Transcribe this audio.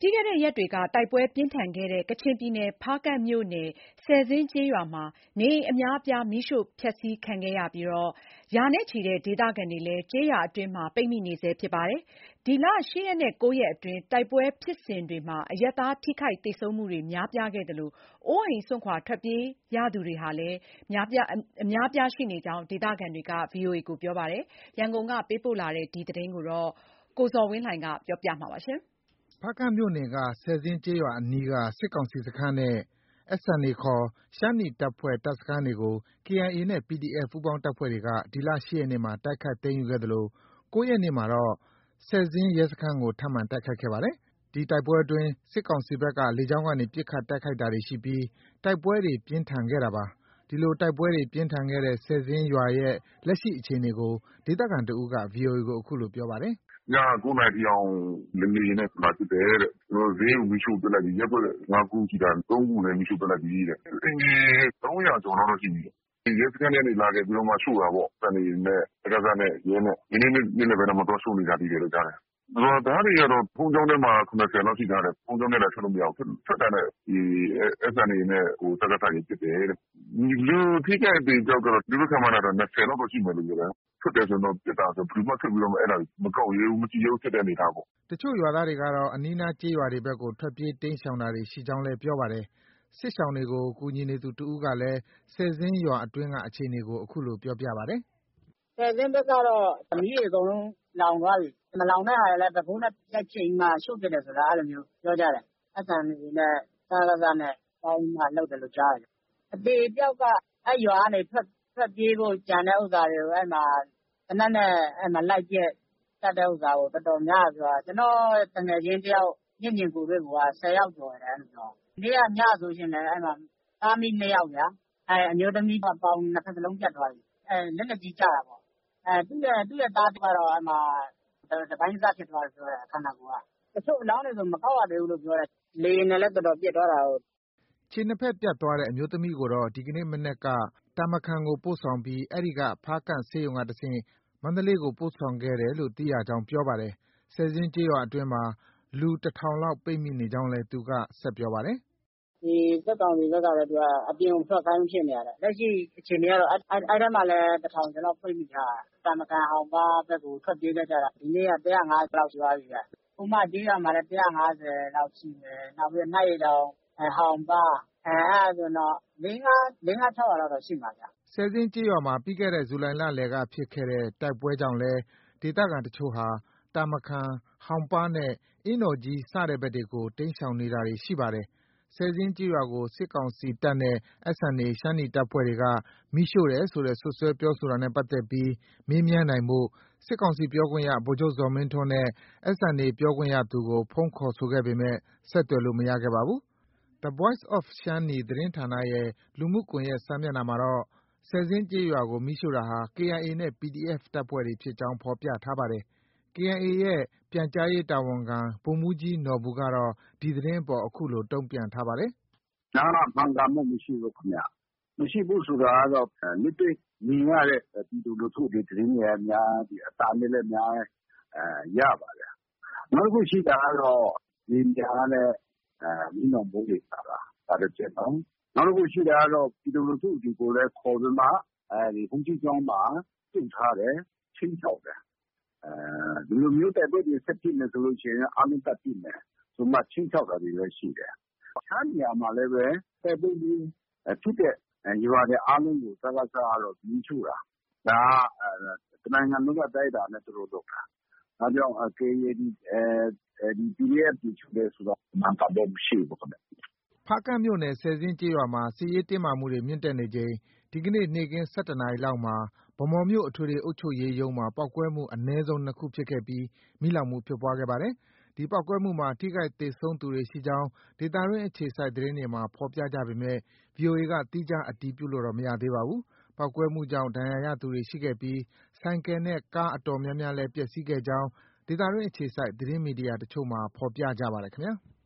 ပြီးခဲ့တဲ့ရက်တွေက တိုက်ပွဲပြင်းထန်ခဲ့တဲ့ ကချင်ပြည်နယ် ဖားကန့်မြို့နယ် ဆယ်ဇင်းကျေးရွာမှာ နေအိမ်အများအပြား မီးရှို့ဖျက်ဆီးခံခဲ့ရပြီး ရာနဲ့ချီတဲ့ ဒေသခံတွေလည်း ကျေးရွာအတွင်းမှာ ပိတ်မိနေဆဲဖြစ်ပါတယ်။ ဒီလ ၈ ရက်နဲ့ ၉ ရက်အတွင်း တိုက်ပွဲဖြစ်စဉ်တွေမှာ အရပ်သားထိခိုက်သေဆုံးမှုတွေ များပြားခဲ့သလို အိုးအိမ်စွန့်ခွာထွက်ပြေးရသူတွေလည်း အများအပြားရှိနေကြောင်း ဒေသခံတွေက ပြောပါတယ်။ ရန်ကုန်ကပေးပို့တဲ့ ဒီသတင်းကို ကိုဇော်ဝင်းလှိုင်က တင်ပြပေးထားပါတယ်။ဖားကန့်မြို့နယ်က ဆယ်ဇင်းကျေးရွာအနီးက စစ်ကောင်စီစခန်းနဲ့ SNA ခေါ် ရှမ်းနီတပ်ဖွဲ့ တပ်စခန်းတွေကို KIA နဲ့ PDF ပူးပေါင်းတပ်ဖွဲ့တွေက ဒီလ ၈ ရက်နေ့မှာ တိုက်ခိုက်သိမ်းယူခဲ့သလို ၉ ရက်နေ့မှာတော့ ဆယ်ဇင်းရဲစခန်းကို ထပ်မံတိုက်ခိုက်ခဲ့ပါတယ်။ ဒီတိုက်ပွဲအတွင်း စစ်ကောင်စီဘက်က လေကြောင်းကနေ ပစ်ခတ်တိုက်ခိုက်တာတွေရှိပြီး တိုက်ပွဲတွေ ပြင်းထန်ခဲ့တာပါ။ ဒီလို တိုက်ပွဲတွေ ပြင်းထန်ခဲ့တဲ့ ဆယ်ဇင်းရွာရဲ့ လက်ရှိအခြေအနေကို ဒေသခံတစ်ဦးက VOA ကို အခုလို ပြောပါတယ်။ “ည ၉ နာရီထိအောင် လေယာဉ်နဲ့ လာပစ်တယ်တဲ့။ ဈေးကို မီးရှို့ပစ်လိုက်ပြီ။ ရပ်ကွက် ၅ ခုရှိတာ ၃ ခုလည်း မီးရှို့ပစ်လိုက်ပြီတဲ့။ အိမ်ခြေ ၃၀၀ ကျော်လောက်တော့ ရှိပြီတဲ့။ ရဲစခန်းထဲကနေ လာခဲ့ပြီးတော့မှ ရှို့တာပေါ့။ SNA နဲ့ စကစနဲ့ ရဲနဲ့။ ဒီနေ့ နေ့လည်ပိုင်းတောင်မှ သွားရှို့နေကြသေးတယ်လို့ ကြားတယ်။ ရွာသားတွေကတော့ ဘုန်းကြီးကျောင်းထဲမှာ ၇၀ လောက်ရှိထားတယ်။ ဘုန်းကြီးကျောင်းထဲတောင် ထွက်လို့ မရဘူး။ ထွက်တာနဲ့ SNA နဲ့ စကစတွေ ပစ်တယ်တဲ့။ လူအထိအခိုက်အသေအပျောက်ကတော့ သူတို့ခန့်မှန်းတာတော့ ၂၀ လောက်တော့ ရှိမယ်လို့ ပြောတယ်။ ထွက်တယ်ဆိုရင်တော့ ပစ်တာဆို ဘယ်သူမှ ထွက်ပြီးတော့ မကောက်ရဲဘူး။ မကြည့်ရဲဘူးဖြစ်တဲ့အနေအထားပေါ့။ ” တချို့ရွာသားတွေကတော့ အနီးအနားကျေးရွာတွေဘက်ကို ထွက်ပြေးတိမ်းရှောင်တာတွေ ရှိကြောင်းလည်း ပြောပါတယ်။ စစ်ရှောင်တွေကို ကူညီနေသူတစ်ဦးကလည်း ဆယ်ဇင်းရွာအတွင်းက အခြေအနေကို အခုလို ပြောပြပါတယ်။ “ဆယ်ဇင်းဘက်ကတော့ မီးတွေ အကုန်လုံးလောင်သွားပြီ။ မလောင်တဲ့ဟာတွေလည်း ဘယ်ဖိုးနဲ့ ရိုက်ဖျက်ပြီးမှ ရှို့ပစ်တယ်ဆိုတာ အဲလိုမျိုး ပြောကြတယ်။ SNA နဲ့ စကစနဲ့ ပေါင်းပြီးမှ လုပ်တယ်လို့ ကြားတယ်။ အသေအပျောက်က အဲဒီရွာကနေ ထွက်ပြေးဖို့ ကျန်တဲ့ဥစ္စာတွေကို သေနတ်နဲ့ လိုက်ပစ်သတ်တဲ့ဥစ္စာကို တော်တော်များတယ်ပြောတယ်။ ကျနော့်သူငယ်ချင်းတစ်ယောက် မျက်မြင်ကိုယ်တွေ့ကိုက ၁၀ ယောက်ကျော်တယ် အဲလိုပြောတယ်။ မနေ့က ညဆိုရင်လည်း သားအမိ ၂ ယောက်ဗျာ။ အမျိုးသမီးက ပေါင် ၂ ဖက်စလုံးပြတ်သွားပြီ။ လက်နက်ကြီးကျတာပေါ့။ သူ့ရဲ့သားကတော့ တပိုင်းတစဖြစ်သွားတယ်ပြောတယ် ခန္ဓာကိုယ်က။ တချို့အလောင်းတွေဆို မကောက်ရသေးဘူးလို့ ပြောတယ်။ လေယာဉ်နဲ့လည်း တော်တော်ပစ်သွားတာကိုး။ ” ခြေနှစ်ဖက်ပြတ်သွားတဲ့ အမျိုးသမီးကိုတော့ ဒီကနေ့မနက်က တာမခန်ကို ပို့ဆောင်ပြီး အဲဒီက ဖားကန့်ဆေးရုံကတဆင့် မန္တလေးကို ပို့ဆောင်ခဲ့တယ်လို့ သိရကြောင်း ပြောပါတယ်။ ဆယ်ဇင်းကျေးရွာအတွင်းမှာ လူ ၁,၀၀၀ လောက် ပိတ်မိနေကြောင်းလည်း သူက ဆက်ပြောပါတယ်။ “စစ်ကောင်စီဘက်ကလည်း အပြင်ကို မထွက်ခိုင်းဘူးဖြစ်နေတယ်။ လက်ရှိအခြေအနေကတော့ အဲဒီထဲမှာလည်း ၁,၀၀၀ ကျော်လောက် ပိတ်မိထားတယ်။ တာမခန် အောင်ပန်းဘက်ကို ထွက်ပြေးခဲ့ကြတာ ဒီနေ့က ၁၅၀ လောက်ရှိသွားပြီတဲ့။ ဟိုမကျေးရွာမှာလည်း ၁၅၀ လောက်ရှိတယ်။ နောက်ပြီး နတ်ရေတောင်၊ ဟောင်ပန်း အဲဒါဆိုရင်တော့ ၄-၅-၆၀၀ လောက်တော့ ရှိမှာဗျ။ ” ဆယ်ဇင်းကျေးရွာမှာ ပြီးခဲ့တဲ့ ဇူလိုင်လလယ်က ဖြစ်ခဲ့တဲ့ တိုက်ပွဲကြောင့်လည်း ဒေသခံတချို့ဟာ တာမခန်၊ ဟောင်ပန်းနဲ့ အင်းတော်ကြီး စတဲ့ဘက်တွေကို တိမ်းရှောင်နေတာတွေ ရှိပါတယ်။ ဆယ်ဇင်းကျေးရွာကို စစ်ကောင်စီတပ်နဲ့ SNA ရှမ်းနီတပ်ဖွဲ့တွေက မီးရှို့တယ်ဆိုတဲ့ စွပ်စွဲပြောဆိုတာနဲ့ ပတ်သက်ပြီး မေးမြန်းနိုင်ဖို့ စစ်ကောင်စီပြောခွင့်ရ ဗိုလ်ချုပ်ဇော်မင်းထွန်းနဲ့ SNA ပြောခွင့်ရသူကို ဖုန်းခေါ်ဆိုခဲ့ပေမဲ့ ဆက်သွယ်လို့ မရခဲ့ပါဘူး။ The Voice of Shan-Ni သတင်းဌာနရဲ့ လူမှုကွန်ရက်စာမျက်နှာမှာတော့ ဆယ်ဇင်းကျေးရွာကို မီးရှို့တာဟာ KIA နဲ့ PDF တပ်ဖွဲ့တွေဖြစ်ကြောင်း ဖော်ပြထားပါတယ်။ KIA ရဲ့ ပြန်ကြားရေးတာဝန်ခံ ဗိုလ်မှူးကြီးနော်ဘူကတော့ ဒီသတင်းအပေါ် အခုလို တုံ့ပြန်ထားပါတယ်။ “ဒါက မှန်ကန်မှုမရှိဘူးခင်ဗျ။ မရှိဘူးဆိုတာကတော့ လက်တွေ့မြင်ရတဲ့ ပြည်သူလူထုတွေ သတင်းတွေအများကြီး အသံတွေလည်း အများကြီး ရပါတယ်။ နောက်တစ်ခုရှိတာကတော့ လေယာဉ်ပျံကလည်း မီးလောင်ဗုံးတွေ ချတာ။ ဒါတစ်ချက်နော်။ နောက်တစ်ခုရှိတာကတော့ ပြည်သူလူထုတွေကိုလည်း ခေါ်ပြီးမှ ဘုန်းကြီးကျောင်းမှာ စုထားတယ်။ ခြိမ်းခြောက်တယ်။ ဒီလိုမျိုးတိုက်ပွဲတွေ ဆက်ဖြစ်မယ်ဆိုရင် အားလုံးသတ်ပစ်မယ်ဆိုပြီးမှ ခြိမ်းခြောက်တာတွေလည်း ရှိတယ်။ အခြားနေရာမှာလည်းပဲ တိုက်ပွဲဖြစ်တဲ့ရွာတွေအားလုံးကို စကစကတော့ မီးရှို့တာ။ ဒါက တစ်နိုင်ငံလုံးအတိုင်းအတာနဲ့ သူတို့ လုပ်တာ။ ဒါကြောင့် KIA ၊ PDF တွေ ရှို့တယ်ဆိုတာ မှန်ကန်မှုမရှိဘူးခင်ဗျ။ ” ဖားကန့်မြို့နယ် ဆယ်ဇင်းကျေးရွာမှာ စစ်ရေးတင်းမာမှုတွေ မြင့်တက်နေချိန် ဒီကနေ့ နေ့ခင်း ၁၁ နာရီလောက်မှာ ဗန်းမော်မြို့ အထွေထွေအုပ်ချုပ်ရေးရုံးမှာ ပေါက်ကွဲမှု အနည်းဆုံး ၂ ခုဖြစ်ခဲ့ပြီး မီးလောင်မှုဖြစ်ပွားခဲ့ပါတယ်။ ဒီပေါက်ကွဲမှုမှာ ထိခိုက်သေဆုံးသူတွေရှိကြောင်း ဒေသတွင်းအခြေစိုက်သတင်းတွေမှာ ဖော်ပြကြပေမဲ့ VOA က သီးခြားအတည်ပြုလို့တော့ မရသေးပါဘူး။ ပေါက်ကွဲမှုကြောင့် ဒဏ်ရာရသူတွေရှိခဲ့ပြီး ဆိုင်ကယ်နဲ့ ကားအတော်များများလည်း ပျက်ဆီးခဲ့ကြောင်း ဒေသတွင်းအခြေစိုက် သတင်းမီဒီယာတချို့မှာ ဖော်ပြကြပါတယ်ခင်ဗျာ။